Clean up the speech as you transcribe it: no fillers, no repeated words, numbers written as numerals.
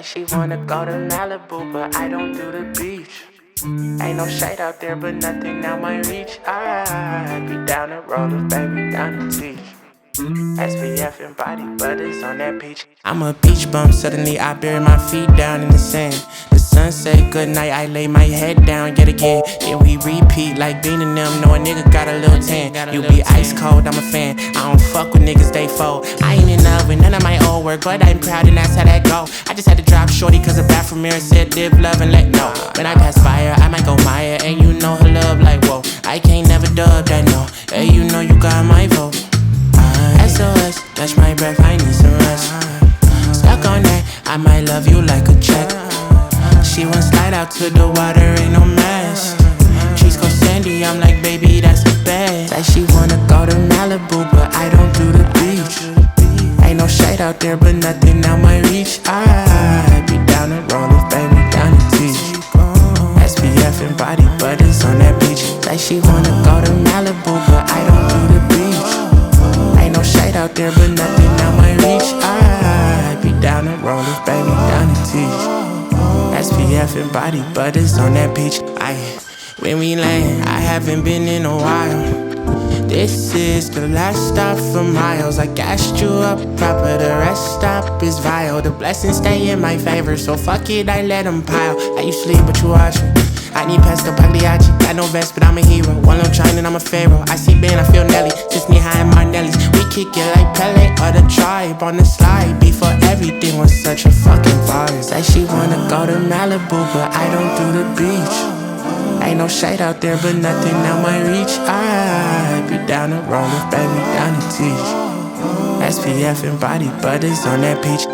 Like she wanna go to Malibu, but I don't do the beach. Ain't no shade out there, but nothing out my reach. I be down the roller, baby, down the beach. SPF and body butters on that beach. I'm a beach bum, suddenly I bury my feet down in the sand. The sun say goodnight, I lay my head down yet again. Then we repeat like Bean and them, know a nigga got a little tan. You be ice cold, I'm a fan. I don't fuck with niggas, they fold. I ain't in love with none of my old work, but I'm proud and that's how that go. I just had to drop shorty cause the bathroom mirror said live, love and let go. When I pass fire, I might go Maya, and you know her love like whoa. I can't never dub that no, hey you know you got my vote. SOS, catch my breath, I need some rest. Stuck on that, I might love you like a check. She won't slide out to the water, ain't no mess. Trees go sandy, I'm like, baby, that's the best. Like she wanna go to Malibu, but I don't do the beach. Ain't no shade out there, but nothing out my reach. I be down the roller, baby, down the beach. SPF and body butters on that beach. Like she wanna go to Malibu, but I don't do the beach. Ain't no shade out there, but nothing out my reach. I be down the roller, baby, down the beach. SPF and body butters on that beach. When we land, I haven't been in a while. This is the last stop for miles. I gassed you up proper, the rest stop is vile. The blessings stay in my favor, so fuck it, I let them pile. I used to sleep, but you watch me. I need pesto pagliacci, got no vest, but I'm a hero. One little train and I'm a pharaoh. I see Ben, I feel Nelly, just knee high in Marnelli's. We kick it like Pele or the tribe on the slide. Before everything was such a fucking vibe. Say she wanna go to Malibu, but I don't do the beach. Ain't no shade out there, but nothing out my reach. I be down the roller, baby, down the beach. SPF and body butters on that beach.